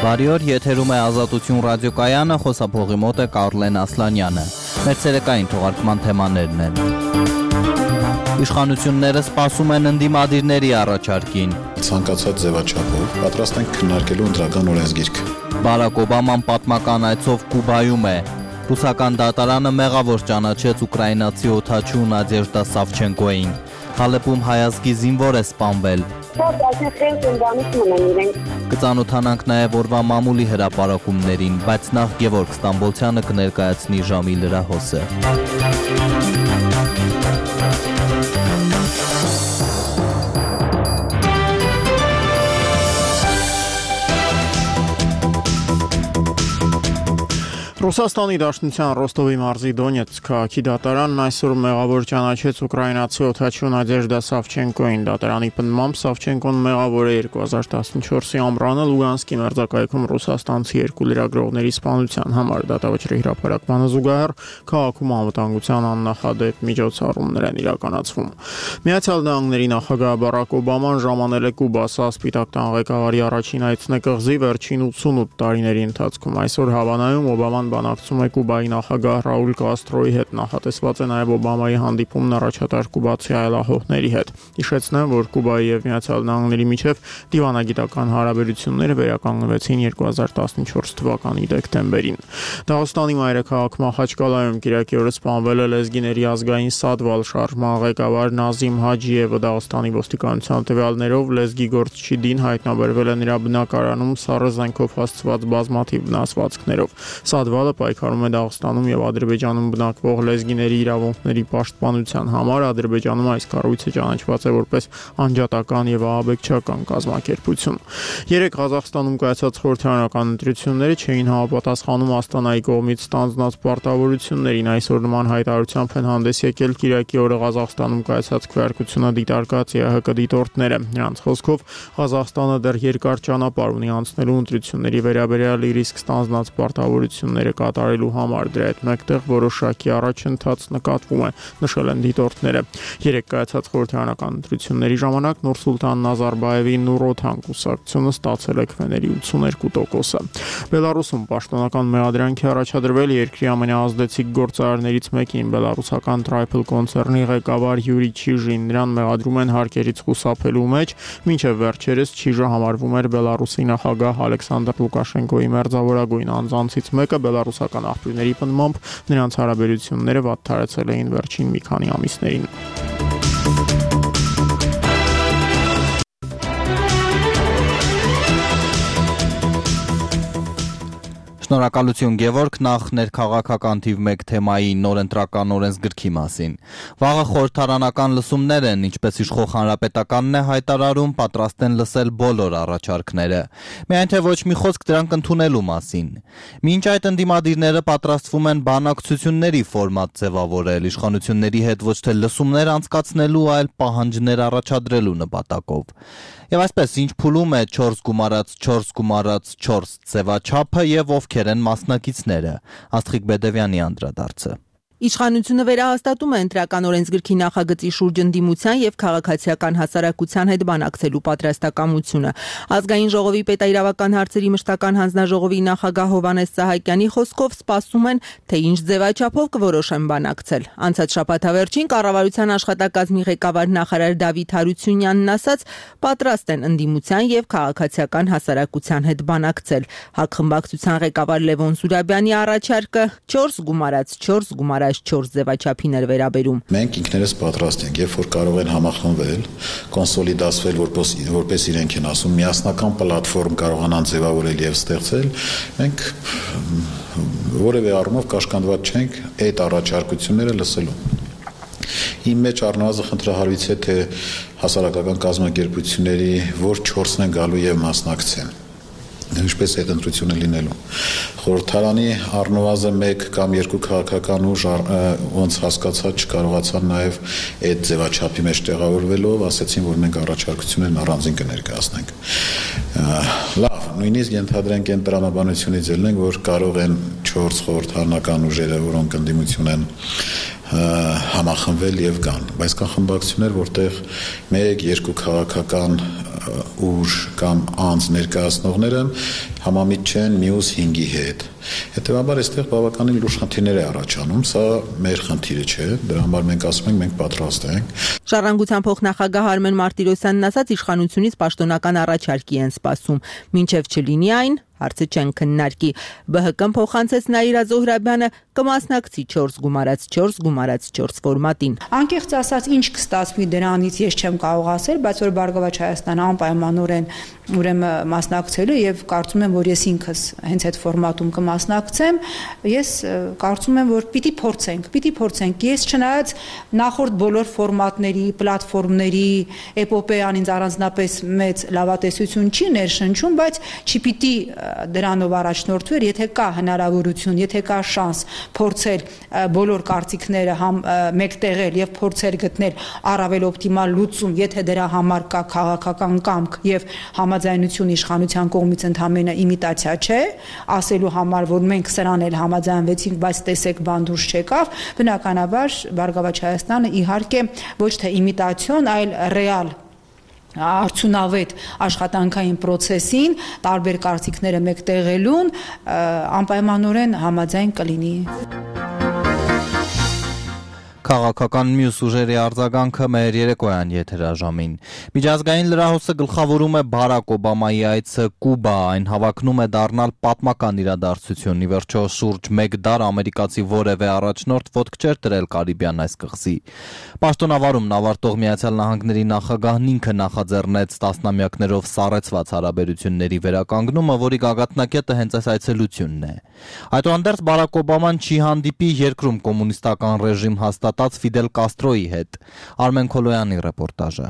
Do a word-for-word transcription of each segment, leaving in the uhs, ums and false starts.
Բարի օր, եթերում է Ազատություն ռադիոկայանը, խոսափողի մոտ է Կարլեն Ասլանյանը։ Մեր ցերեկային թողարկման թեմաներն են։ Իշխանությունները սպասում են ընդդիմադիրների առաջարկին։ Ցանկացած ձևաչափով պատրաստ են քննարկելու ընտրական օրենսգիրքը։ Բարակ Օբաման պատմական այցով Կուբայում է։ Ռուսական դատարանը մեղավոր ճանաչեց ուկրաինացի օդաչու Նադեժդա Սավչենկոին։ Հալեպում հայազգի զինվոր է սպանվել։ Կծանոթանանք նաև օրվա մամուլի հրապարակումներին, բայց նախ Գևորգ Ստամբոլցյանը կներկայացնի ժամի լրահոսը։ Ռուսաստանի Դաշնության Ռոստովի մարզի Դոնեցկ քաղաքի դատարանն այսօր մեղավոր ճանաչեց ուկրաինացի օդաչու Նադեժդա Սավչենկոին։ Դատարանի պնդմամբ Սավչենկոն մեղավոր է երկու հազար տասնչորսի ամռանը Լուգանսկի մերձակայքում ռուսաստանցի երկու լրագրողների սպանության համար դատավճռի հրապարակմանը զուգահեռ քաղաքում անվտանգության աննախադեպ միջոցառումներ են իրականացվում։ Միացյալ Նահանգների նախագահ Բարակ Օբաման ժամանել է Կուբա, սա Սպիտակ տան ղեկավարի առաջին այցն է կղզի վերջին ութսունութ տարիների ընթացքում։ Այսօր Հավանայում Օբաման բանակցում է Կուբայի նախագահ Ռաուլ Կաստրոյի հետ, նախատեսված է նաև Օբամայի հանդիպումն առաջատար կուբացի այլախոհների հետ։ Հիշեցնեմ, որ Կուբայի եւ Միացյալ Նահանգների միջև դիվանագիտական հարաբերությունները վերականգնվեցին երկու հազար տասնչորս թվականի դեկտեմբերին։ Դաղստանի մայրաքաղաք Մախաչկալայում կիրակի օրը սպանվել է լեզգիների ազգային Սադվալ շարժման ղեկավար Նազիմ Հաջիևը։ Դաղստանի ոստիկանության տվյալներով լեզգի գործչի դին հայտնաբերվել է նրա բնակարանում սառը զենքով հասցված բազմաթիվ վնասվածքներով։ Սադվալը պայքարում է Դաղստանում եւ Ադրբեջանում բնակվող լեզգիների իրավունքների պաշտպանության համար։ Ադրբեջանում այս կառույցը ճանաչված է որպես անջատական եւ ահաբեկչական կազմակերպություն։ Երեք Ղազախստանում կայացած խորհրդարանական ընտրությունները չէին համապատասխանում Աստանայի կողմից ստանձնած պարտավորություններին։ Այսօր նման հայտարարությամբ են հանդես եկել Կիրակի օրը Ղազախստանում կայացած քվեարկությունը դիտարկած ԵՀԿ դիտորդները։ Նրանց խոսքով Ղազախստանը դեռ երկար ճանապարհ ունի անցնելու ընտրությունների վերաբերյալ իր իսկ ստանձնած պարտավորությունները կատարելու համար։ Դրա հետ մեկտեղ որոշակի առաջընթաց նկատվում է, նշել են դիտորդները։ Երեք կայացած խորհրդարանական ընտրությունների ժամանակ Նուրսուլտան Նազարբաևի Նուրօթան կուսակցությունը ստացել է քվեների ութսուներկու տոկոսը։ Բելարուսում պաշտոնական մեղադրանք է առաջադրվել երկրի ամենաազդեցիկ գործարարներից մեկին, բելարուսական Tripal կոնցեռնի ղեկավար Յուրի Չիժին։ Նրան մեղադրում են հարկերից խուսափելու մեջ, մինչև վերջերս Չիժը համարվում էր Բելարուսի նախագահ Ալեքսանդր Լուկաշենկոյի մերձավորագույն անձանցից մեկը։ Բելարուսական աղբյուրների պնդմամբ նրանց հարաբերությունները վատթարացել էին վերջին մի քանի ամիսներին։ Շնորհակալություն Գևորգ, նախ ներքաղաքական թիվ մեկ թեմայի նոր ընտրական օրենսգրքի մասին։ Վաղը խորհրդարանական լսումներ են, ինչպես իշխող հանրապետականն է հայտարարում, պատրաստ են լսել բոլոր առաջարկները։ Միայն թե ոչ մի խոսք դրանք ընդունելու մասին։ Մինչ այդ ընդդիմադիրները պատրաստվում են բանակցությունների ֆորմատ ձևավորել, իշխանությունների հետ ոչ թե լսումներ անցկացնելու, այլ պահանջներ առաջադրելու նպատակով։ Եվ այսպես, ինչ փուլում է չորս գումարած չորս գումարած չորս ձևաչափը եւ ովքեր են մասնակիցները։ Աստղիկ Բեդևյանի անդրադարձը։ Իշխանությունը վերահաստատում է ընտրական օրենսգրքի նախագծի շուրջ ընդդիմության եւ քաղաքացիական հասարակության հետ բանակցելու պատրաստակամությունը։ Ազգային ժողովի պետաիրավական հարցերի մշտական հանձնաժողովի նախագահ Հովհաննես Սահակյանի խոսքով սպասում են, թե ինչ ձևաչափով կորոշեն բանակցել։ Անցած շաբաթավերջին կառավարության աշխատակազմի ղեկավար նախարար Դավիթ Հարությունյանն ասաց, պատրաստ են ընդդիմության եւ քաղաքացիական հասարակության հետ բանակցել։ Հակխմբակցության ղեկավար Լևոն Զուրաբյանի առաջարկը չորս գումարած չորս գումարած չորս ձևաչափին էր վերաբերում։ Մենք ինքներս պատրաստ ենք, երբ որ կարող են համախմբվել, կոնսոլիդացվել, որպես որպես իրենք են ասում, միասնական պլատֆորմ կարողանան ձևավորել եւ ստեղծել, մենք որևէ առումով կաշկանդված չենք այդ առաջարկությունները լսելու։ Իմ մեջ առնվազն խնդրահարույց է, թե հասարակական կազմակերպությունների որ չորսն են գալու եւ մասնակցեն։ Ինչպես այդ ընտրությունը լինելու։ Խորհրդարանի առնվազն մեկ կամ երկու քաղաքական ուժ ոնց հասկացա չկարողացան նաև այդ ձևաչափի մեջ տեղավորվելով ասացին, որ մենք առաջարկություններն առանձին կներկայացնենք։ Լավ, նույնիսկ ենթադրենք այն տրամաբանությունից ելնենք, որ կարող են չորս խորհրդարանական ուժերը, որոնք ընդդիմություն են, համախմբվել եւ կան, բայց կան խմբակցություններ, որտեղ մեկ, երկու քաղաքական ուժ կամ անձ ներկայացնողները համամիտ չեն մյուս հինգի հետ։ Հետևաբար այստեղ բավականին լուրջ խնդիրներ է առաջանում, սա մեր խնդիրը չէ, դրա համար մենք ասում ենք մենք պատրաստ ենք։ Ժառանգության փոխնախագահ Արմեն Մարտիրոսյանն ասաց, իշխանությունից պաշտոնական առաջարկի են սպասում, մինչև չլինի այն, հարցը չեն քննարկի։ Բ Հ Կն փոխանցեց Նաիրա Զոհրաբյանը կմասնակցի չորս գումարած չորս գումարած չորս ֆորմատին։ Անկեղծ ասած, ինչ կստացվի դրանից ես չեմ կարող ասել, բայց որ Բարգավաճ Հայաստանը անպայմանորեն ուրեմն մասնակցելու եւ կարծում եմ, որ ես ինքս հենց այդ ֆորմատում կմասնակցեմ, ես կարծում եմ, որ պիտի փորձենք, պիտի փորձենք։ Ես չնայած նախորդ բոլոր ֆորմատների, պլատֆորմների, էպոպեան ինձ առանձնապես մեծ լավատեսություն չի ներշնչում, բայց չպիտի դրանով առաջնորդվեր, եթե կա հնարավորություն, եթե կա շանս փորձել բոլոր կարծիքները մեկտեղել եւ փորձել գտնել առավել օպտիմալ լուծում, եթե դրա համար կա քաղաքական կամք եւ համաձայնություն իշխանության կողմից, ընդհանրապես իմիտացիա չէ, ասելու համար, որ մենք սրան էլ համաձայնվեցինք, բայց տեսեք բան դուրս չեկավ, բնականաբար Բարգավաճ Հայաստանը իհարկե ոչ թե իմիտացիոն, այլ ռեալ արդյունավետ աշխատանքային process-ին տարբեր կարծիքները մեկտեղելուն անպայմանորեն համաձայն կլինի։ Քաղաքական մյուս ուժերի արձագանքը մեր երեկոյան եթերաժամին։ Միջազգային լրահոսը գլխավորում է Բարակ Օբամայի այցը Կուբա, այն հավակնում է դառնալ պատմական իրադարձություն։ Ի վերջո շուրջ մեկ դար ամերիկացի որևէ առաջնորդ ոտք չէր դրել Կարիբյան այս կղզի։ Պաշտոնավարումն ավարտող Միացյալ Նահանգների նախագահն ինքը նախաձեռնեց տասնամյակներով սառեցված հարաբերությունների վերականգնումը, որի գագաթնակետը հենց այս այցելությունն է։ Այդուհանդերձ Բարակ Օբաման չի հանդիպի երկրում կոմունիստական ռեժիմ հաստատած Ֆիդել Կաստրոյի հետ։ Արմեն Քոլոյանի ռեպորտաժը։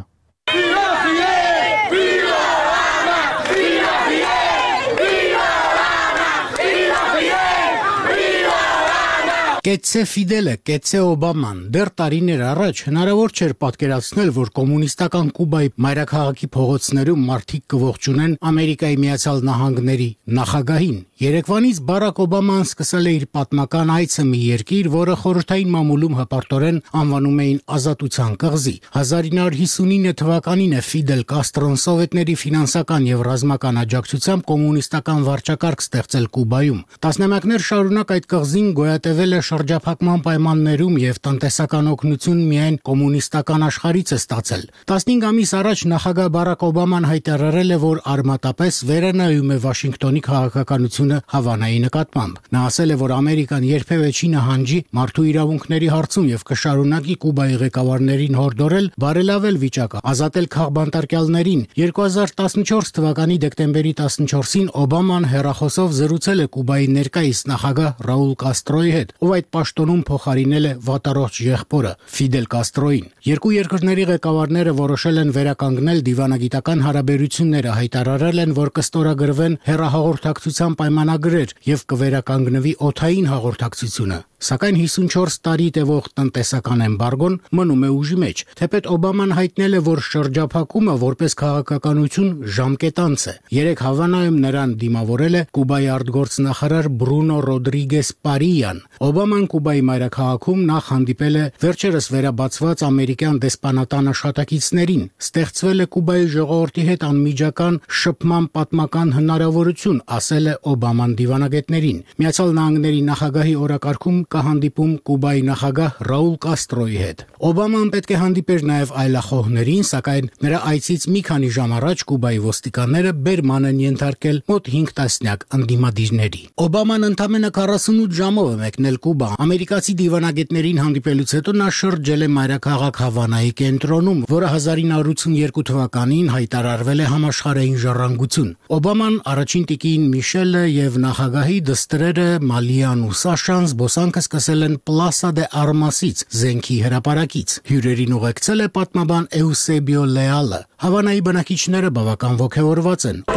Կեցցե Ֆիդելը, կեցցե Օբաման, դեռ տարիներ առաջ հնարավոր չէր պատկերացնել, որ կոմունիստական Կուբայի մայրաքաղաքի փողոցներում մարդիկ կողջունեն Ամերիկայի Միացյալ Նահանգների նախագահին։ Երեկվանից Բարակ Օբաման սկսել է իր պատմական այցը մի երկիր, որը խորհրդային մամուլում հպարտորեն անվանում էին Ազատության կղզի։ հազար ինը հարյուր հիսունինը թվականին է Ֆիդել Կաստրոն սովետների ֆինանսական եւ ռազմական աջակցությամբ կոմունիստական վարչակարգ ստեղծել Կուբայում։ Տասնամյակներ շարունակ այդ կղզին գոյատևել է շրջափակման պայմաններում եւ տնտեսական օգնություն միայն կոմունիստական աշխարհից է ստացել։ տասնհինգ ամիս առաջ նախագահ Բարակ Օբաման հայտարարել է, որ արմատապես վերանայում է Վաշինգտոնի քաղաքականությունը Հավանայի նկատմամբ։ Նա ասել է, որ Ամերիկան երբևէ չի նահանջի մարդու իրավունքների հարցում եւ կշարունակի Կուբայի ղեկավարներին հորդորել բարելավել վիճակը, ազատել քաղբանտարկյալներին։ երկու հազար տասնչորս թվականի դեկտեմբերի տասնչորսին Օբաման հեռախոսով զրուցել է Կուբայի ներկայիս նախագահ Ռաուլ Կաստրոյի հետ, ով այդ պաշտոնում փոխարինել է վատառողջ եղբորը Ֆիդել Կաստրոյին։ Երկու երկրների ղեկավարները որոշել են վերականգնել դիվանագիտական հարաբերությունները, հայտարարել են, որ կստորագրվեն հեռահաղորդակցության պայմանագրեր եւ կվերականգնվի օդային հաղորդակցությունը։ Սակայն հիսունչորս տարի տևող տնտեսական էմբարգոն մնում է ուժի մեջ։ Թեպետ Օբաման հայտնել է, որ շրջափակումը որպես քաղաքականություն ժամկետանց է։ Երեք Հավանայում նրան դիմավորել է Կուբայի արտգործնախարար Բրունո Ռոդրիգես Պարիան։ Օբաման Կուբայի մայրաքաղաքում նախ հանդիպել է վերջերս վերաբացված ամերիկյան դեսպանատան աշխատակիցներին։ Ստեղծվել է Կուբայի ժողովրդի հետ անմիջական շփման պատմական հնարավորություն, ասել է Օբաման դիվանագետներին։ Միացյալ Նահանգների նախագահի օրակարգում կհանդիպում Կուբայի նախագահ Ռաուլ Կաստրոյի հետ։ Օբաման պետք է հանդիպեր նաև այլախոհներին, սակայն նրա այցից մի քանի ժամ առաջ Կուբայի ոստիկանները բերման են ենթարկել մոտ հինգ տասնյակ ընդդիմադիրների։ Օբաման ընդամենը քառասունութ ժամով է մեկնել Կուբա։ Ամերիկացի դիվանագետներին հանդիպելուց հետո նա շրջել է մայրաքաղաք Հավանայի կենտրոնում, որը հազար ինը հարյուր ութսունեերկու թվականին հայտարարվել է համաշխարհային ժառանգություն։ Օբաման, առաջին տիկին Միշելը եւ նախագահի դստրերը Մալիան ու Սաշան զբոսանք սկսել են Պլասա դե Արմասից, զենքի հրապարակից։ Հյուրերին ուղեկցել է պատմաբան Էուսեբիո Լեալը։ Հավանայի բնակիչները բավական ոգևորված են։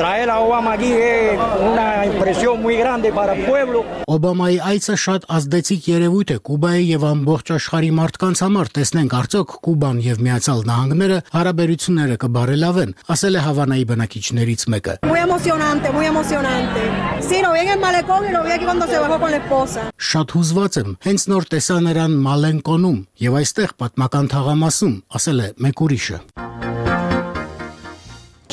Օբամայի այցը շատ ազդեցիկ երևույթ է Կուբայի եւ ամբողջ աշխարհի մարդկանց համար։ Տեսնենք արդյոք Կուբան եւ Միացյալ Նահանգները հարաբերությունները կբարելավեն, ասել է Հավանայի բնակիչներից մեկը։ Շատ հուզված եմ, հենց նոր տեսա նրան Մալենկոնում եւ այստեղ պատմական թաղամասում, ասել է մեկ ուրիշը։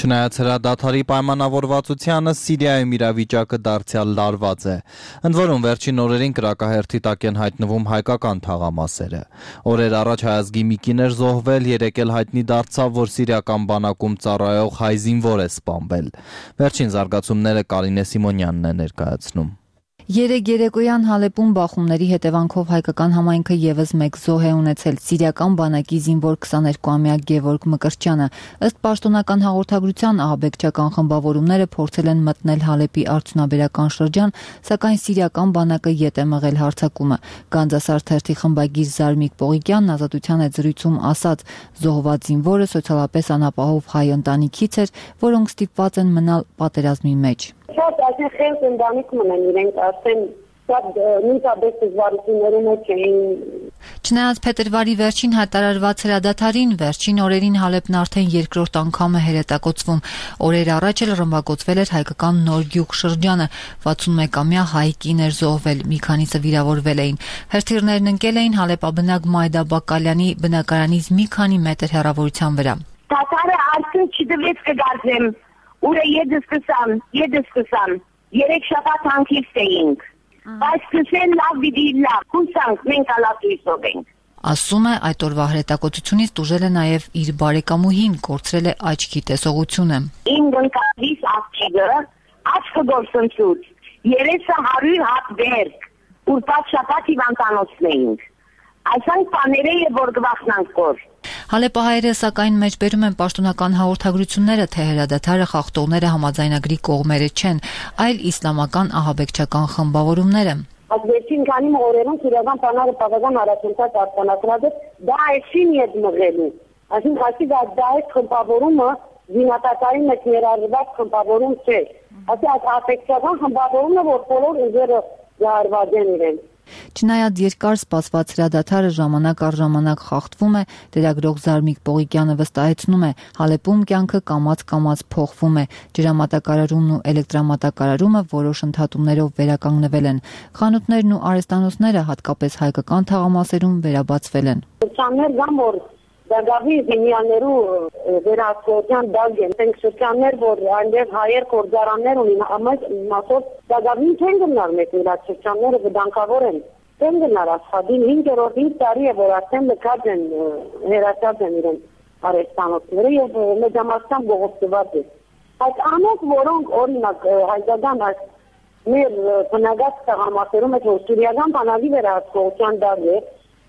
Չնայած հրադադարի պայմանավորվածությանը Սիրիայում իրավիճակը դարձյալ լարված է։ Ընդ որում վերջին օրերին կրակահերթի տակ են հայտնվում հայկական թաղամասերը։ Օրեր առաջ հայազգի մի կին էր զոհվել, երեկ էլ հայտնի դարձավ, որ սիրիական բանակում ծառայող հայ զինվոր է սպանվել։ Վերջին զարգացումները Կարինե Սիմոնյանն է ներկայացնում։ Երեկ երեկոյան Հալեպում բախումների հետևանքով հայկական համայնքը եւս մեկ զոհ է ունեցել սիրիական բանակի զինվոր քսաներկուամյա Գևորգ Մկրտչյանը։ Ըստ պաշտոնական հաղորդագրության ահաբեկչական խմբավորումները փորձել են մտնել Հալեպի արդյունաբերական շրջան, սակայն սիրիական բանակը ետ է մղել հարձակումը։ Գանձասար թերթի խմբագիր Զարմիկ Պողիկյանն Ազատության հետ զրույցում ասաց, զոհված զինվորը սոցիալապես անապահով հայ ընտանիքից էր, որոնք ստիպված են մնալ պատերազմի մեջ։ Շատ այսինքն խելք ընտանիք մնան իրենք ասեն շատ նույնպես դժվարություններում էին։ Չնայած փետրվարի վերջին հայտարարված հրադադարին, վերջին օրերին Հալեպն արդեն երկրորդ անգամ է հրետակոծվում։ Օրեր առաջ էլ ռմբակոծվել էր հայկական Նոր Գյուղ շրջանը, վաթսունմեկամյա հայ կին էր զոհվել, մի քանիսը վիրավորվել էին։ Հրթիռներն ընկել էին Հալեպաբնակ Մայդա Բակալյանի բնակարանից մի քանի մետր հեռավորության վրա։ Տաթարը արդեն չդվեց կգարձեմ, ուրը եդը սկսան, եդը սկսան, երեք շաբաթ հանգիստ էինք, բայց սկսեն լավ վիդի լավ, հուսանք, մենք ալատույսով ենք։ Ասում է, այդ օրվա հրետակոծությունից տուժել է նաև իր բարեկամուհին, կորցրել է աչքի տեսողությունը։ Իմ գնկալիս աղջիկը աչքը գործընծուց, երեսը հարյուր հատ վերք, ուրպատ շաբաթ հիվանդանոցն էինք։ Այսանք պաները է, որ գվախնանք կոր։ Հալեպահայերը սակայն մեջբերում են պաշտոնական հաղորդագրությունները, թե հրադադարը խախտողները համաձայնագրի կողմերը չեն, այլ իսլամական ահաբեկչական խմբավորումները։ Այս վերջին քանի օրերում սիրիական բանակը բավական առաջընթաց արձանագրած է, դա էսին ետ մղելու։ Այսինքն ասի դա դա է խմբավորումը զինատակային մեջ ներառված խմբավորում չէ։ Ասի այս ահաբեկչական խմբավորումը, որ բոլոր ուժերը զարված են իրեն։ Չնայած երկար սպասված հրադադարը ժամանակ առ ժամանակ խախտվում է, լրագրող Զարմիկ Պողիկյանը վստահեցնում է, Հալեպում կյանքը կամաց-կամաց փոխվում է, ջրամատակարարումն ու էլեկտրամատակարարումը որոշ ընդհատումներով վերականգնվել են, խանութներն ու արհեստանոցները հատկապես հայկական թաղամասերում վերաբացվել են։ Շրջաններ կան, որ դագավի զինյաներու վերահսկողության դակ են, ենք շրջաններ, որ այնտեղ հայեր գործարաններ ունին, ամեն մասով դագավին չեն գնար մեկ իրաց շրջանները վտանգավոր են, չեն գնար ասfadին հինգերորդ հինգ տարի է, որ արդեն լքած են, հերացած են իրեն արհեստանոցները և մեջամասնությամբ բողոքված է։ Այդ անոք, որոնք օրինակ հայկական այս մեր բնակած թաղամասերում այդ որ սիրիական բանակի վերահսկողության դակ է,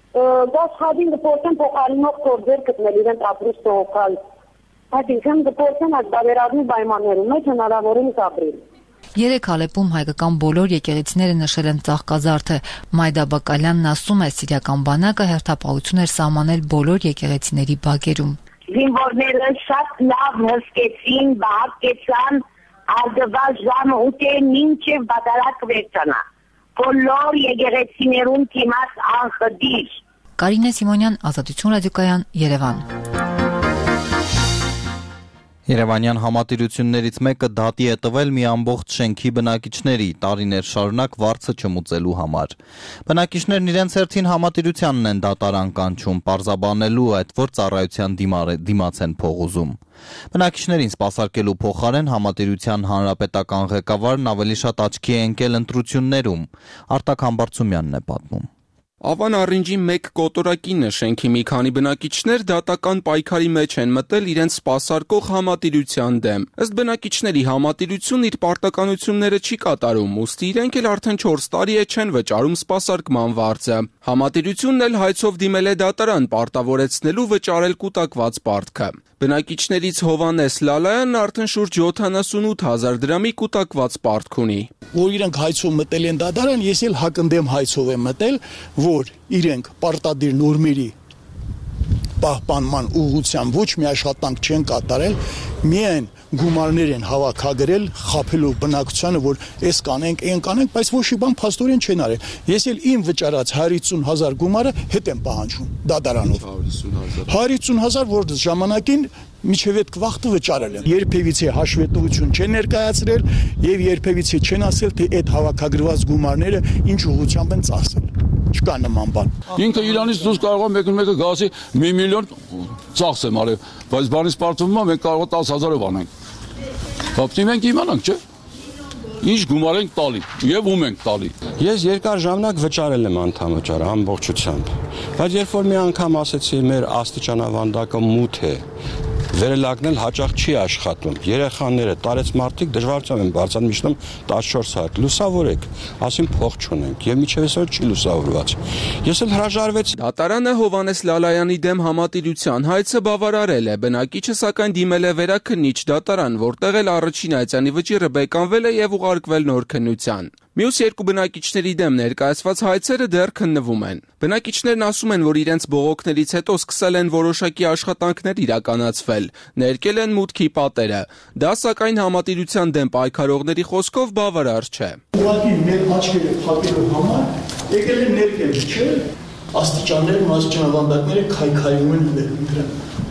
Գասխադին դպորտեն փոխարինող գործեր գտնել իրենց ապրուստը հոգալ։ Այսինքն դպորտեն այդ բարերազմի պայմաններում մեջ հնարավորինս ապրել։ Երեք Հալեպում հայկական բոլոր եկեղեցիները նշել են ծաղկազարդը։ Մայդա Բակալյանն ասում է, սիրիական բանակը հերթապահություն էր սահմանել բոլոր եկեղեցիների բակերում։ Զինվորները շատ լավ հսկեցին, բաղկեցան, արգված ժամը ուտեն մինչև բադարակ վերջանա։ Բոլոր եկեղեցիներում դիմաց անխդիր։ Կարինե Սիմոնյան, Ազատություն ռադիոկայան, Երևան։ Երևանյան համատիրություններից մեկը դատի է տվել մի ամբողջ շենքի բնակիչների տարիներ շարունակ վարձը չմուծելու համար։ Բնակիչներն իրենց հերթին համատիրությանն են դատարան կանչում, պարզաբանելու այդ որ ծառայության դիմաց են փող ուզում։ Բնակիչներին սպասարկելու փոխարեն համատիրության հանրապետական ղեկավարն ավելի շատ աչքի է ընկել ընտրություններում։ Արտակ Համբարձումյանն է պատմում։ Ավան առինջի մեկ կոտորակինը շենքի մի քանի բնակիչներ դատական պայքարի մեջ են մտել իրենց սպասարկող համատիրության դեմ։ Ըստ բնակիչների համատիրությունն իր պարտականությունները չի կատարում, ուստի իրենք էլ արդեն չորս տարի է չեն վճարում սպասարկման վարձը։ Համատիրությունն էլ հայցով դիմել է դատարան պարտավորեցնելու վճարել կուտակված պարտքը։ Բնակիչներից Հովանես Լալայանն արդեն շուրջ յոթանասունութ հազար դրամի կուտակված պարտք ունի։ Որ իրենք հայցով մտել են դատարան, ես էլ հակընդդեմ հայցով եմ մտել, որ իրենք պարտադիր նորմերի պահպանման ուղղությամբ ոչ մի աշխատանք չեն կատարել, միայն գումարներ են հավաքագրել, խաբելով բնակչությանը, որ այս կանենք, այն կանենք, բայց ոչ մի բան փաստորեն չեն արել։ Ես էլ իմ վճարած հարյուր հազար գումարը հետ եմ պահանջում դատարանով։ հարյուր հազար, որ ժամանակին միջև այդ վաղտը վճարել են։ Երբևիցե հաշվետվություն չեն ներկայացրել եւ երբևիցե չեն ասել, թե այդ հավաքագրված գումարները ինչ ուղղությամբ են ծախսել։ Չկա նման բան։ Ինքը իրանից դուրս կարող է մեկը գասի մի միլիոն ծախսեմ արել, բայց բանից պարտվում է մենք կարող է տասը հազարով անենք։ Բապտի մենք իմանանք, չէ՞։ Ինչ գումար ենք տալի եւ ում ենք տալի։ Ես երկար ժամանակ վճարել եմ անդամվճարը ամբողջությամբ, բայց երբ որ մի անգամ ասեցի մեր աստիճանավանդակը մութ է, վերելակնել հաճախ չի աշխատում։ Երեխաները, տարեց մարդիկ դժվարությամբ են բարձրանում միշտում տասնչորս հատ։ Լուսավորեք, ասին փող չունենք եւ միջև այսօր չի լուսավորված։ Ես էլ հրաժարվեցի։ Դատարանը Հովհաննես Լալայանի դեմ համատիրության հայցը բավարարել է, բնակիչը սակայն դիմել է վերաքննիչ դատարան, որտեղ էլ առաջին այցանի վճիռը բեկանվել է եւ ուղարկվել նոր քննության։ Մյուս երկու բնակիչների դեմ ներկայացված հայցերը դեռ քննվում են։ Բնակիչներն ասում են, որ իրենց բողոքներից հետո սկսել են որոշակի աշխատանքներ իրականացվել, ներկել են մուտքի պատերը։ Դա սակայն համատիրության դեմ պայքարողների խոսքով բավարար չէ։ Ուղղակի մեր աչքերը փակելու համար եկել են ներկել, չէ՞։ Աստիճաններն ու աստիճանավանդակները քայքայում են դրան։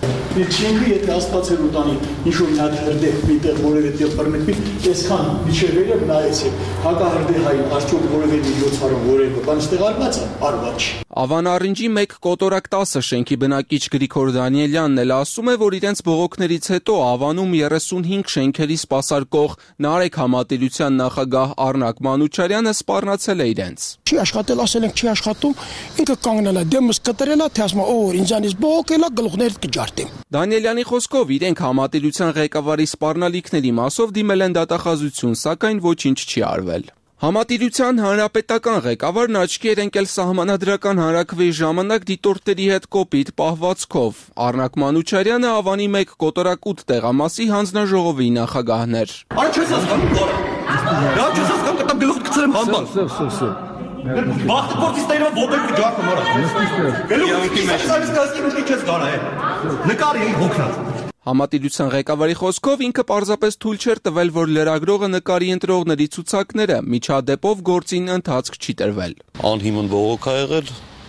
Ես չենք եթե աստվածեր ու տանի ինչ-որ մի հատ հրդեհ միտեղ որևէ տեղ բռնեցի, այսքան միջևերը նայեցեք, հակահրդեհային արդյոք որևէ միջոցառում որևէ բան ստեղ արված է, արված չի։ Ավանարինջի մեկ կոտորակ տասը շենքի բնակիչ Գրիգոր Դանիելյանն էլ ասում է, որ իրենց բողոքներից հետո Ավանում երեսունհինգ շենքերի սպասարկող Նարեկ համատիրության նախագահ Առնակ Մանուչարյանը սպառնացել է իրենց։ Չի աշխատել, ասել ենք չի աշխատում, ինքը կանգնել է դեմս կտրել է, թե ասում է, օ, ինձանից բողոքել է, գլուխներդ կջարդեմ։ Դանիելյանի խոսքով իրենք համատիրության ղեկավարի սպառնալիքների մասով դիմել են դատախազություն, սակայն ոչինչ չի արվել։ Համատիրության հանրապետական ղեկավարն աչքի էր ընկել սահմանադրական հանրաքվեի ժամանակ դիտորդների հետ կոպիտ պահվածքով։ Առնակ Մանուչարյանը Ավանի մեկ կոտորակ ութ տեղամասի հանձնաժողովի նախագահն էր։ Արա չես հասկանում, գորա։ Դա չես հասկանում, կտամ գլուխդ գցրեմ համբան։ Սև, սև, սև։ Բախտը կորտիստայրը ոտել կջարդում արա։ Գլուխի մեջ սարից կասկին ուշի չես գարա է։ Նկարի ինք հոգնած։ Համատիրության ղեկավարի խոսքով ինքը պարզապես թույլ չէր տվել, որ լրագրողը նկարի ընտրողների ցուցակները միջադեպով գործին ընթացք չի տրվել։ Անհիմն բողոք ա եղել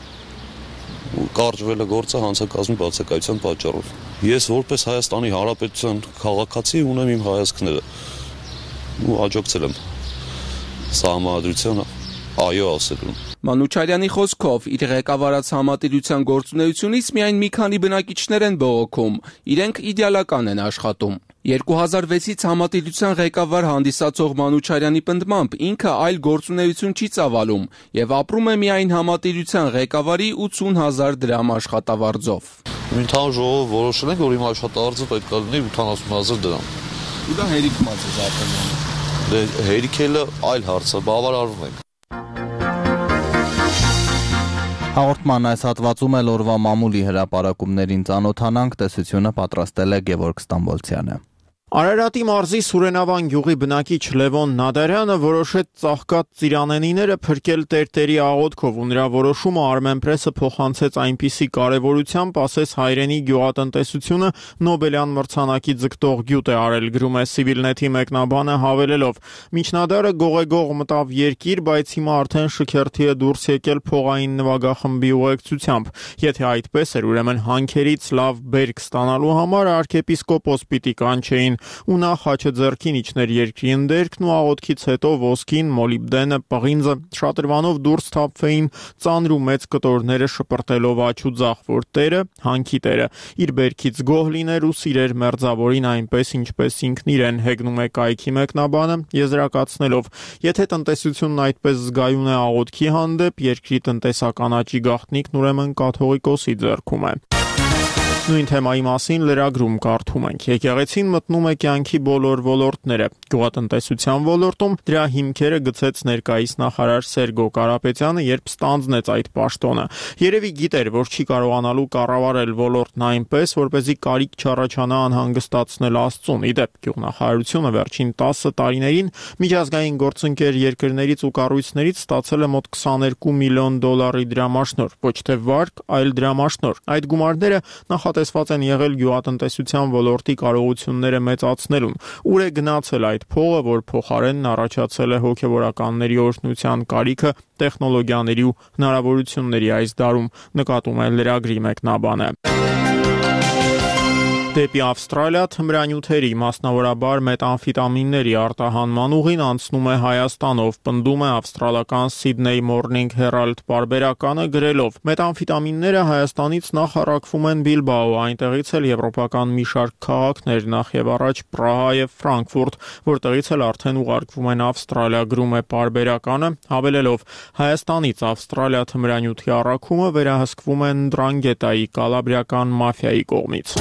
ու կարճվել է գործը հանցակազմի բացակայության պատճառով։ Ես որպես Հայաստանի Հանրապետության քաղաքացի ունեմ իմ հայացքները ու աջակցել եմ սահմանադրությանը այո ասելուն։ Մանուչարյանի խոսքով իր ղեկավարած համատիրության գործունեությունից միայն մի քանի բնակիչներ են բողոքում, իրենք իդեալական են աշխատում։ երկու հազար վեցից համատիրության ղեկավար հանդիսացող Մանուչարյանի պնդմամբ ինքը այլ գործունեություն չի ծավալում եւ ապրում է միայն համատիրության ղեկավարի ութուն հազար դրամ աշխատավարձով։ Ընդհանուր ժողովը որոշել են, որ իմ աշխատավարձը պետք է լինի ութանասուն հազար դրամ։ Ու դա հերիքված է զարգանում։ Դե հերիքելը այլ հարց է, բավարարվում ենք։ Հաղորդման այս հատվածում էլ օրվա մամուլի հրապարակումներին ծանոթանանք, տեսությունը պատրաստել է Գևորգ Ստամբոլցյանը։ Արարատի մարզի Սուրենավան գյուղի բնակիչ Լևոն Նադարյանը որոշեց ծաղկած ծիրանենիները փրկել տերտերի աղոթքով ու նրա որոշումը Armenpress-ը փոխանցեց այնպիսի կարևորությամբ, ասես հայրենի գյուղատնտեսությունը Նոբելյան մրցանակի ձգտող գյուտ է արել, գրում է Civilnet-ի մեկնաբանը հավելելով. Միջնադարը գողեգող մտավ երկիր, բայց հիմա արդեն շքերթի է դուրս եկել փողային նվագախմբի ուղեկցությամբ։ Եթե այդպես էր, ուրեմն հանքերից լավ բերք ստանալու համար arczepiskopos պիտի կանչեին ու նա խաչը ձեռքին իջներ երկրի ընդերքն ու աղոթքից հետո ոսկին, մոլիբդենը, պղինձը շատրվանով դուրս թափվեին ծանր ու մեծ կտորները շպրտելով աչ ու ձախ, որ տերը, հանքի տերը, իր բերքից գոհ լիներ ու սիրեր մերձավորին այնպես, ինչպես ինքն իրեն, հեգնում է կայքի մեկնաբանը, եզրակացնելով. Եթե տնտեսությունն այդպես զգայուն է աղոթքի հանդեպ, երկրի տնտեսական աճի գաղտնիքն ուրեմն կաթողիկոսի ձեռքում է։ Նույն թեմայի մասին լրագրում կարդում ենք. Եկեղեցին մտնում է կյանքի բոլոր ոլորտները։ Գյուղատնտեսության ոլորտում դրա հիմքերը գցեց ներկայիս նախարար Սերգո Կարապետյանը, երբ ստանձնեց այդ պաշտոնը։ Երևի գիտեր, որ չի կարողանալու կառավարել ոլորտն այնպես, որպեսզի կարիք չառաջանա անհանգստացնել Աստծուն։ Իդեպ, գյուղնախարարությունը վերջին տասը տարիներին միջազգային գործընկեր երկրներից ու կառույցներից ստացել է մոտ քսաներկու միլիոն դոլարի դրամաշնոր, ոչ թե վարկ, այլ դրամաշնոր։ Այդ գումարները նախատեսված են եղել գյուղատնտեսության ոլորտի կարողությունները մեծացնելուն։ Ուր է գնացել այդ փողը, որ փոխարենն առաջացել է հոգևորականների օրհնության կարիքը տեխնոլոգիաների ու հնարավորությունների այս դարում, նկատում է լրագրի մեկնաբանը։ Դեպի Ավստրալիա թմրանյութերի, մասնավորաբար մետամֆետամինների արտահանման ուղին անցնում է Հայաստանով, պնդում է ավստրալական Sydney Morning Herald պարբերականը գրելով. Մետամֆետամինները Հայաստանից նախ առաքվում են Բիլբաո, այնտեղից էլ եվրոպական մի շարք քաղաքներ, նախ եւ առաջ Պրահա եւ Ֆրանկֆուրտ, որտեղից էլ արդեն ուղարկվում են Ավստրալիա, գրում է պարբերականը, հավելելով. Հայաստանից Ավստրալիա թմրանյութի առաքումը վերահսկվում է Նդրանգետայի կալաբրիական մաֆիայի կողմից։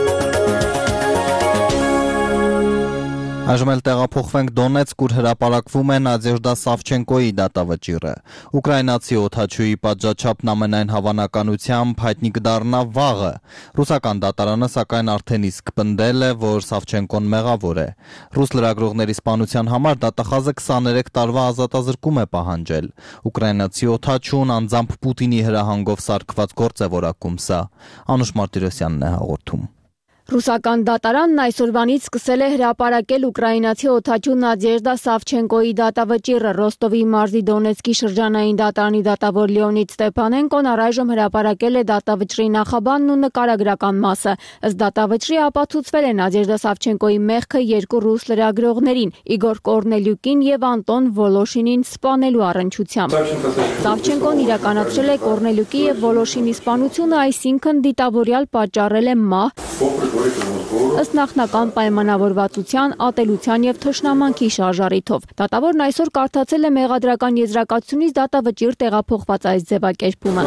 Այժմ էլ տեղափոխվենք Դոնեցկ, ուր հրապարակվում է Նադեժդա Սավչենկոյի դատավճիռը։ Ուկրաինացի օդաչուի պատժաչափն ամենայն հավանականությամբ հայտնի կդառնա վաղը։ Ռուսական դատարանը սակայն արդեն իսկ պնդել է, որ Սավչենկոն մեղավոր է։ Ռուս լրագրողների սպանության համար դատախազը քսաներեք տարվա ազատազրկում է պահանջել։ Ուկրաինացի օդաչուն անձամբ Պուտինի հրահանգով սարքված գործ է որակում սա։ Անուշ Մարտիրոսյանն է հաղորդում։ Ռուսական դատարանն այսօրվանից սկսել է հրապարակել ուկրաինացի օդաչու Նադեժդա Սավչենկոյի դատավճիռը։ Ռոստովի մարզի Դոնեցկի շրջանային դատարանի դատավոր Լեոնիդ Ստեփանենկոն առայժմ հրապարակել է դատավճռի նախաբանն ու նկարագրական մասը։ Ըստ դատավճռի ապացուցվել է Նադեժդա Սավչենկոյի մեղքը երկու ռուս լրագրողներին՝ Իգոր Կորնելյուկին եւ Անտոն Վոլոշինին սպանելու առնչությամբ։ Սավչենկոն իրականացրել է Կորնելյուկի եւ Վոլոշինի սպանությունը, այսինքն դիտավորյալ պատճառել է մահ ըստ նախնական պայմանավորվածության, ատելության եւ թշնամանքի շարժառիթով։ Դատավորն այսօր կարդացել է մեղադրական եզրակացությունից դատավճիռ տեղափոխված այս ձևակերպումը։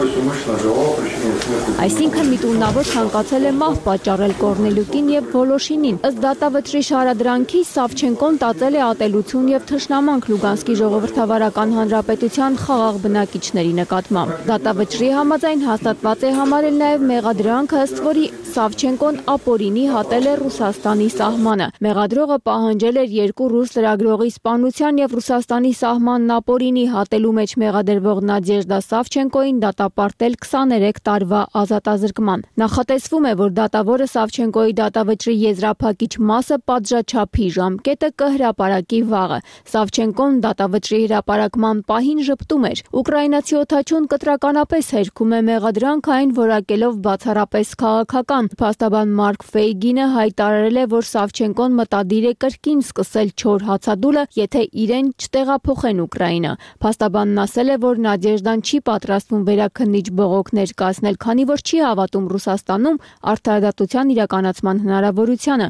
Այսինքն միտումնավոր ցանկացել է մահ պատճառել Կորնելյուկին եւ Վոլոշինին։ Ըստ դատավճռի շարադրանքի Սավչենկոն տածել է ատելություն եւ թշնամանք Լուգանսկի ժողովրդավարական հանրապետության խաղաղ բնակիչների նկատմամբ։ Դատավճռի համաձայն հաստատված է համարել նաեւ մեղադրանքը, ըստ որի Սավչենկոն ապօրինի հատել է Ռուսաստանի սահմանը։ Մեղադրողը պահանջել էր երկու ռուս լրագրողի սպանության եւ Ռուսաստանի սահմանն ապօրինի հատելու մեջ մեղադրվող Նադեժդա Սավչենկոյին դատապարտել քսաներեք տարվա ազատազրկման։ Նախատեսվում է, որ դատավորը Սավչենկոյի դատավճռի եզրափակիչ մասը պատժաչափի ժամկետը կհրապարակի վաղը։ Սավչենկոն դատավճռի հրապարակման պահին ժպտում էր։ Ուկրաինացի օդաչուն կտրականապես հերքում է մեղադրանք, այն որակելով բացառապես քաղաքական։ Փաստաբան Մարկ Ֆեյգինը հայտարարել է, որ Սավչենկոն մտադիր է կրկին սկսել չոր հացադուլը, եթե իրեն չտեղափոխեն Ուկրաինա։ Փաստաբանն ասել է, որ Նադեժդան չի պատրաստվում վերաքննիչ բողոքներ կազմել, քանի որ չի հավատում Ռուսաստանում արդարադատության իրականացման հնարավորությանը։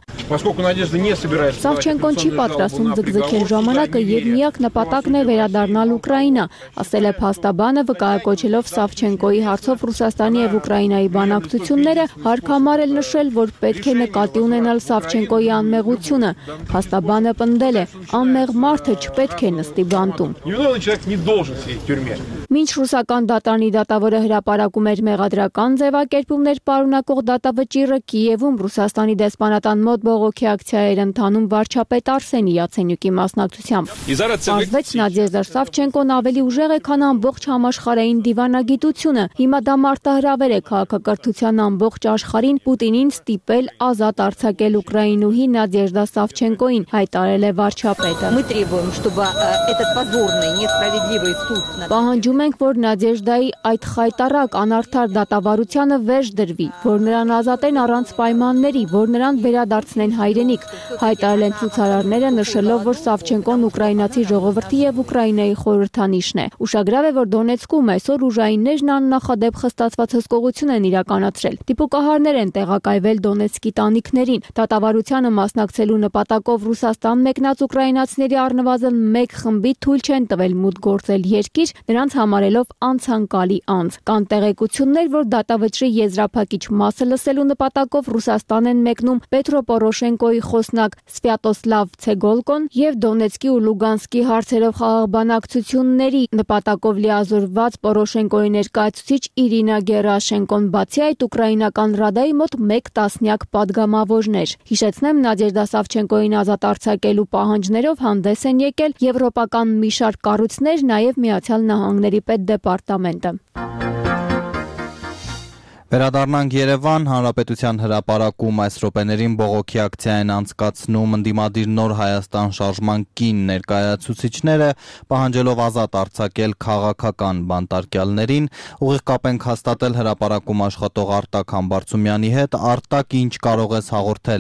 Սավչենկոն չի պատրաստվում ձգձգել ժամանակը եւ միակ նպատակն է վերադառնալ Ուկրաինա, ասել է փաստաբանը, վկայակոչելով Սավչենկոյի հարցով Ռուսաստանի եւ Ուկրաինայի բանակցությունները, հարկ նշել, որ պետք է նկատի ունենալ Սավչենկոյի անմեղությունը։ Փաստաբանը պնդել է, անմեղ մարդը չպետք է նստի բանտում։ Մինչ ռուսական դատարանի դատավորը հրապարակում էր մեղադրական ձևակերպումներ պարունակող դատավճիռը, Կիևում Ռուսաստանի դեսպանատան մոտ բողոքի ակցիա էր ընթանում վարչապետ Արսեն Յացենյուկի մասնակցությամբ։ Պարզվեց Նադեժդա Սավչենկոն ավելի ուժեղ է, քան ամբողջ համաշխարհային դիվանագիտությունը։ Հիմա դա մարտահրավեր է քաղաքակրթության ամբողջ աշխարհին Պուտինին ստիպել ազատ արձակել ուկրաինուհի Նադեժդա Սավչենկոին, հայտարարել է վարչապետը։ Պահանջում ենք, որ Նադեժդայի այդ խայտառակ անարդար դատավարությանը վերջ դրվի, որ նրան ազատեն առանց պայմանների, որ նրան վերադարձնեն հայրենիք, հայտարարել են ցուցարարները, նշելով, որ Սավչենկոն ուկրաինացի ժողովրդի եւ Ուկրաինայի խորհրդանիշն է։ Ուշագրավ է, որ Դոնեցկում այսօր ուժայիններն աննախադեպ խստացված հսկողություն են իրականացրել։ Դիպուկահարներ են տեղակայվել Դոնեցկի տանիքներին։ Դատավարությանը մասնակցելու նպատակով Ռուսաստան մեկնած ուկրաինացիների առնվազն մեկ խմբի թույլ չեն տվել մուտք գործել երկիր, նրանց համարելով անցանկալի անձ։ Կան տեղեկություններ, որ դատավճռի եզրափակիչ մասը լսելու նպատակով Ռուսաստան են մեկնում Պետրո Պորոշենկոյի խոսնակ Սվյատոսլավ Ցեգոլկոն եւ Դոնեցկի ու Լուգանսկի հարցերով խաղաղ բանակցությունների նպատակով լիազորված Պորոշենկոյի ներկայացուցիչ Իրինա Գերաշենկոն, բացի այդ ուկրաինական Ռադայի մոտ մեկ տասնյակ պատգամավորներ։ Հիշեցնեմ, Նադեժդա Սավչենկոյին ազատ արձակելու պահանջներով հանդես են եկել եվրոպական մի շարք կառույցներ, նաև Միացյալ Նահանգների պետդեպարտամենտը։ Վերադառնանք Երևան, Հանրապետության հրապարակում այս րոպեներին բողոքի ակցիա են անցկացնում ընդդիմադիր Նոր Հայաստան շարժման կին ներկայացուցիչները, պահանջելով ազատ արձակել քաղաքական բանտարկյալներին, ուղիղ կապ ենք հաստատել հրապարակում աշխատող Արտակ Համբարձումյանի հետ, Արտակ, ինչ կարող ես հաղորդել։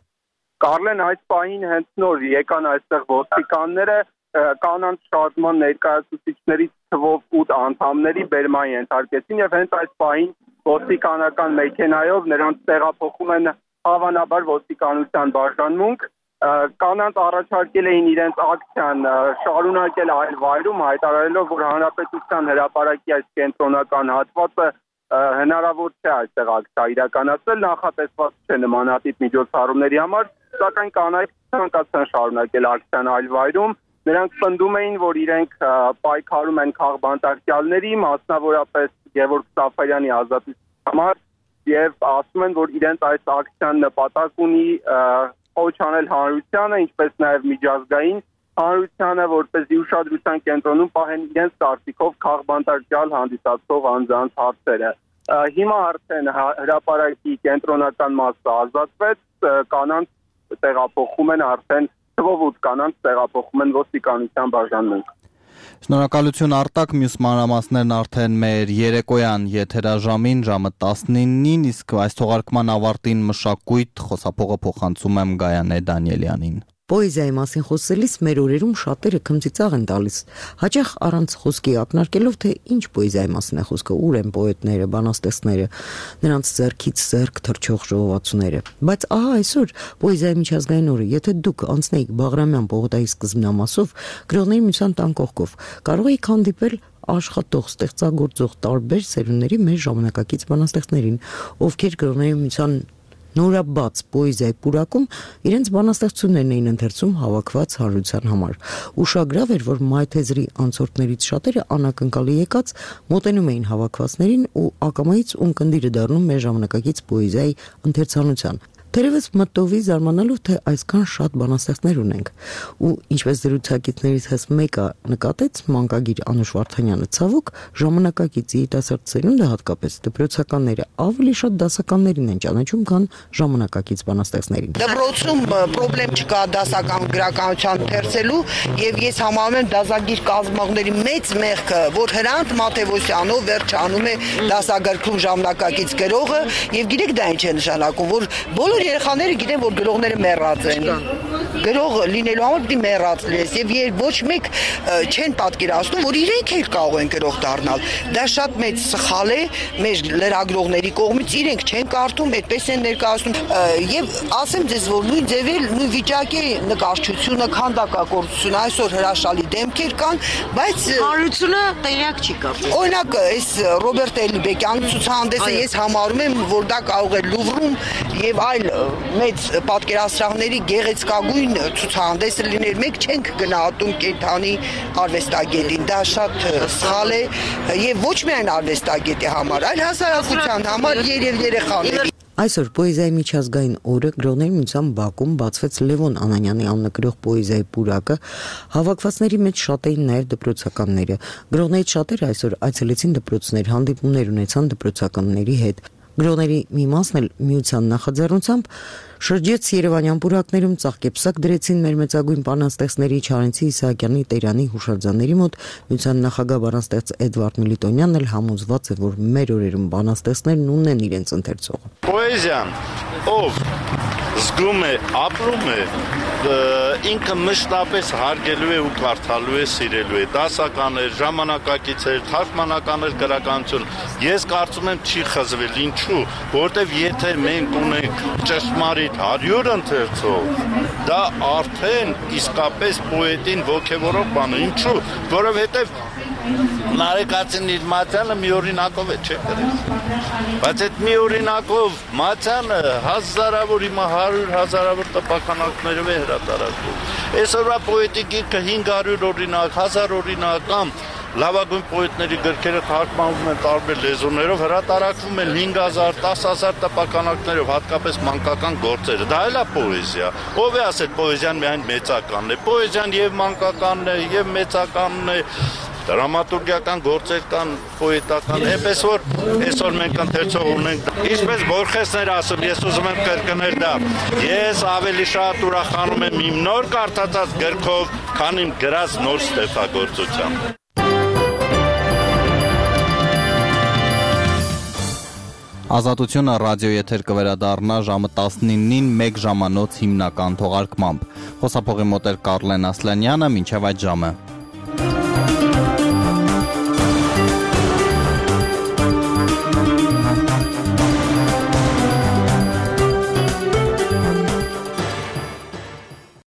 Կարլեն, այս պահին հենց նոր եկան այստեղ ոստիկանները կանանց շարժման ներկայացուցիչներից թվով ութ անդամների բերման ենթարկեցին եւ հենց այս պահին ոստիկանական մեքենայով նրանց տեղափոխում են հավանաբար ոստիկանության բաժանմունք, կանանց առաջարկել էին իրենց ակցիան շարունակել այլ վայրում, հայտարարելով, որ հանրապետության հրապարակի այս կենտրոնական հատվածը հնարավոր չէ այստեղ ակցիա իրականացնել, նախատեսված չէ նմանատիպ միջոցառումների համար, սակայն կանայք ցանկացան շարունակել ակցիան այլ վայրում, նրանք պնդում էին, որ իրենք պայքարում են քաղբանտարկյալների, մասնավորապես Գևորգ Սաֆարյանի ազատության համար եւ ասում են, որ իրենց այս ակցիան նպատակ ունի խոչ անել հանրությանը, ինչպես նաեւ միջազգային հանրությանը, որպեսզի ուշադրության կենտրոնում պահեն իրենց կարծիքով քաղբանտարկյալ հանդիսացող անձանց հարցերը։ Հիմա արդեն հրապարակի կենտրոնական մասը ազատվեց, կանանց տեղափոխում են արդեն թվով ութ կանանց տեղափոխում են ոստիկանության բաժանմունք։ Շնորհակալություն Արտակ, մյուս մանրամասներն արդեն մեր երեկոյան եթերաժամին ժամը տասնինին, իսկ այս թողարկման ավարտին մշակույթ խոսափողը փոխանցում եմ Գայանե Դանիելյանին։ Պոեզիայի մասին խոսելիս մեր օրերում շատերը քմծիծաղ են տալիս, հաճախ առանց խոսքի ակնարկելով, թե ինչ պոեզիայի մասին է խոսքը, ուր են պոետները, բանաստեղծները, նրանց ձեռքից ձեռք թռչող ժողովածուները։ Բայց ահա այսօր պոեզիայի միջազգային օրը, եթե դուք անցնեիք Բաղրամյան պողոտայի սկզբնամասով, գրողների միության տան կողքով, կարող էիք հանդիպել աշխատող, ստեղծագործող տարբեր սերունդների մեր ժամանակակից բանաստեղծներին, ովքեր գրողների միության նորաբաց պոեզիայի պուրակում իրենց բանաստեղծություններն էին ընթերցում հավաքված հանրության համար։ Ուշագրավ էր, որ մայթեզրի անցորդներից շատերը անակնկալի եկած մոտենում էին հավաքվածներին ու ակամայից ունկնդիրը դառնում մեր ժամանակակից պոեզիայի ընթերցանության։ Թերևս մտովի զարմանալով, թե այսքան շատ բանաստեղծներ ունենք, ու ինչպես զրուցակիցներից հես մեկը նկատեց մանկագիր Անուշ Վարդանյանը, ցավոք ժամանակակից երիտասարդ սերունդը հատկապես դպրոցականները ավելի շատ դասականներին են ճանաչում, քան ժամանակակից բանաստեղծներին։ Դպրոցում խնդրեմ չկա դասական գրականության ընթերցելու, եւ ես համարում եմ դասագիր կազմողների մեծ մեղքը, որ Հրանտ Մաթեոսյանով վերջանում է դասագրքում ժամանակակից գրողը, եւ գիտեք դա ինչ է նշանակում, որ բոլոր երեխաները գիտեն, որ գրողները մեռած են։ Գրող լինելու համար պիտի մեռած լինես եւ ոչ մեկ չեն պատկերացնում, որ իրենք էլ կարող են գրող դառնալ։ Դա շատ մեծ սխալ է մեր լրագրողների կողմից, իրենք չեն կարդում, այդպես են ներկայացնում եւ ասեմ ձեզ, որ նույն ձևել նույն վիճակի նկարչությունը, քանդակագործությունը այսօր հրաշալի դեմքեր կան, բայց հանրությունը տեղյակ չի կարծում։ Օրինակ, այս Ռոբերտ Էլիբեկյանի ցուցահանդեսը ես համարում եմ, որ դա կարող է Լուվրում եւ այլ մեծ պատկերասրահների գեղեցկագույն ցուցահանդեսը լիներ, մենք չենք գնահատում կենդանի արվեստագետին, դա շատ սխալ է եւ ոչ միայն արվեստագետի համար, այլ հասարակության համար եւ երեխաների։ Այսօր պոեզիայի միջազգային օրը գրողների միության բակում բացվեց Լևոն Անանյանի աննկրող պոեզիայի պուրակը, հավաքվածների մեջ շատ էին նաև դպրոցականները։ Գրողներից շատերը այսօր այցելեցին դպրոցներ, հանդիպումներ ունեցան դպրոցականների հետ։ Գրողների մի մասն էլ միության նախաձեռնությամբ շրջեց Երևանյան պուրակներում, ծաղկեպսակ դրեցին մեր մեծագույն բանաստեղծների Չարենցի Իսահակյանի Տերյանի հուշարձանների մոտ։ Միության նախագահ բանաստեղծ Էդվարդ Միլիտոնյանն էլ համոզված է, որ մեր օրերում բանաստեղծներն ունեն իրենց ընթերցողը։ Պոեզիան, ով զգում է, ապրում է, ինքը մշտապես հարգելու է ու կարդալու է, սիրելու է, դասականներ, ժամանակակիցեր, թարգմանականներ, գրականություն։ Ես կարծում եմ չի խզվել, ինչու, որտեվ եթե մենք ունենք ճշմարիտ հարյուր ընթերցող, դա արդեն իսկապես պոետին ոգևորող բան է, ինչու, որովհետև Նարեկացին իր Մատյանը մի օրինակով է չէ գրել, բայց այդ մի օրինակով Մատյանը հազարավոր հիմա հարյուր հազարավոր տպականակներով է հրատարակվում։ Այսօրվա պոետի գիրքը հինգ հարյուր օրինակ, հազար օրինակ կամ լավագույն պոետների գրքերը թարգմանվում են տարբեր լեզուներով, հրատարակվում են հինգ հազար, տասը հազար տպականակներով, հատկապես մանկական գործերը։ Դա էլ է պոեզիա։ Ով է ասել պոեզիան միայն մեծականն է։ Պոեզիան եւ մանկականն է, եւ մեծականն է, դրամատուրգիական գործեր կան, պոետական, այնպես որ այսօր մենք ընթերցող ունենք, ինչպես Բորխեսներ ասում, ես ուզում եմ կրկնել դա, ես ավելի շատ ուրախանում եմ իմ նոր կարդացած գրքով, քան իմ գրած նոր ստեղծագործությամբ։ Ազատությունը ռադիոեթեր կվերադառնա ժամը տասնինին մեկ ժամանոց հիմնական թողարկմամբ։ Խոսափողի մոտ էր Կարլեն Ասլանյանը, մինչև այդ ժամը։